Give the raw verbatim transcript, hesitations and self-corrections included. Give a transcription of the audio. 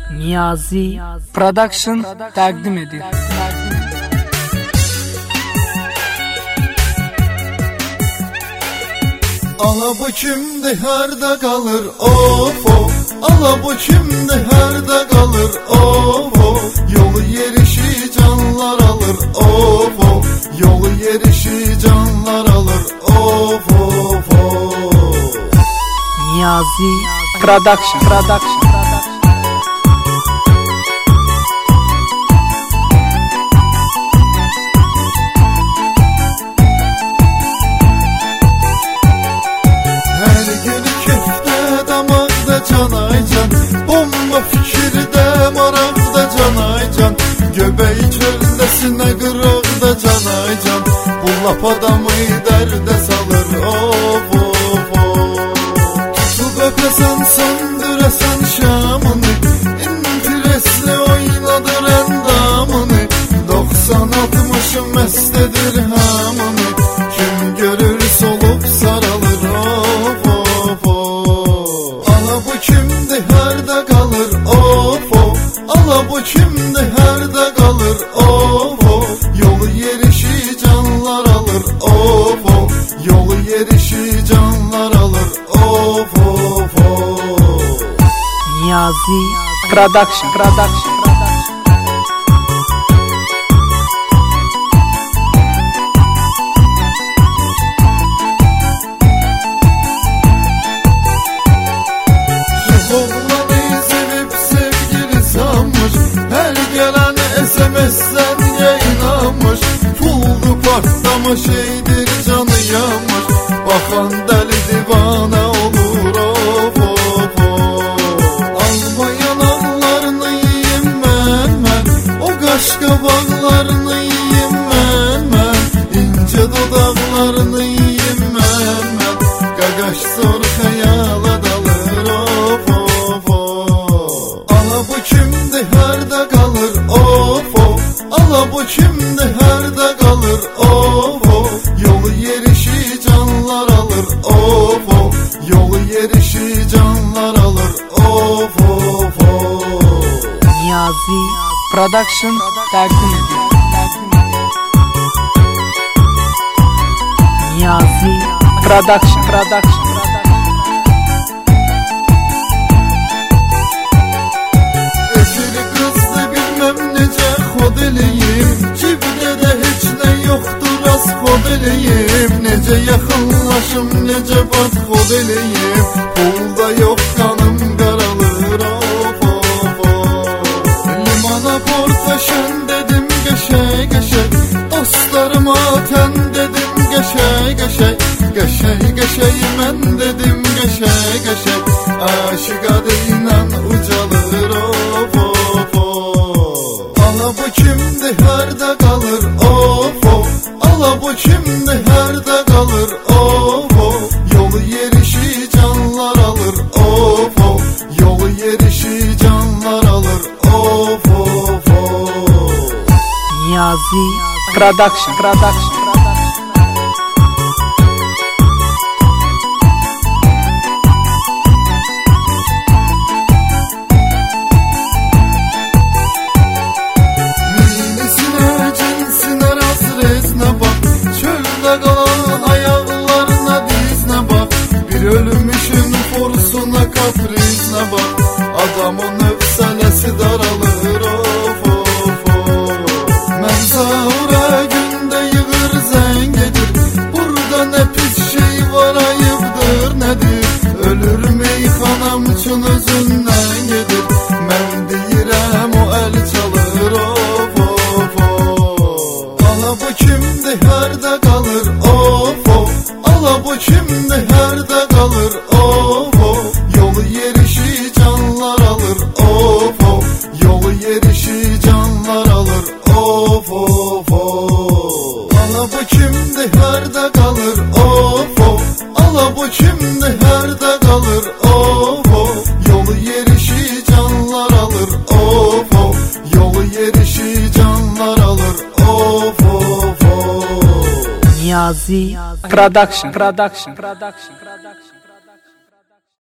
Niyazi Production təqdim edir. Ala bu kimdi harda qalır of of. Ala bu kimdi harda qalır of of. Yolu yerişi canlar alır of of. Yolu yerişi canlar alır of of of. Niyazi Production Production Canaycan, bomba fikirdə, maraqda canaycan. Göbəyi çöldəsinə qıraqda canaycan. Bu lap adamı dərdə salır of of of. Tutub öpəsən, söndürəsən şamını, interesli oynadır əndamını. Doksan altmışı məst edir hamını. Kim görür solub saralır of of of. Ala bu kimdi harda qalır of of. Ala bu kimdi harda qalır of of. Yolu yerişi canlar alır of of. Yolu yerişi canlar alır of of of. Niyazi Production Production Sen yayınlamış, puldu partlamış, şeydir canı yanmış. Bakan deli divane olur of of of. Almayan allarını yiyim mən mən. O qaş qabaqlarını yiyim mən mən. İnce dodaqlarını yiyim mən mən. Qaqaş zor xəyala dalır of of of. Ala bu kimdi harda qalır of of. Ala bu kimdi harda qalır of of. Yolu yerişi canlar alır of of. Yolu yerişi canlar alır of of of. Niyazi Production təqdim edir. Niyazi Production Production Esiri qızdı bilmem necə xod eləyim. Cibdə də heç nə yoxdur az xod eləyim. Necə yaxınlaşım, necə bad xod eləyim. Pulda yox qanım qaralır of of of. Limana porta şən dedim qəşəy qəşəy. Dostlarıma tən dedim qəşəy qəşəy. Qəşəy qəşəy mən dedim qəşəy qəşəy. Aşıq adıyla ucalır of of of. Ala bu kimdi harda qalır of of. Ala bu kimdi harda qalır of of. Yolu yerişi canlar alır of of. Yolu yerişi canlar alır of of of. Niyazi Production Production Ölmüşün forsuna kaprisine bak. Adamın öfselesi daralır of of of. Mən sahura gündə yığır zəng edir. Burada nə pis şey var, ayıbdır nədir? Ölür meyxanam üçün özündən gedir. Mən deyirəm o əl çalır of of of. Ala bu kimdi harda qalır of of. Ala bu kimdi harda qalır of of. Yolu yerişi canlar alır of of. Yolu yerişi canlar alır of of of. Ala bu kimdi harda qalır of of. Ala bu kimdi harda qalır of of. Yolu yerişi canlar alır of of. Yolu yerişi canlar alır of of of. Niyazi Production Production Production Production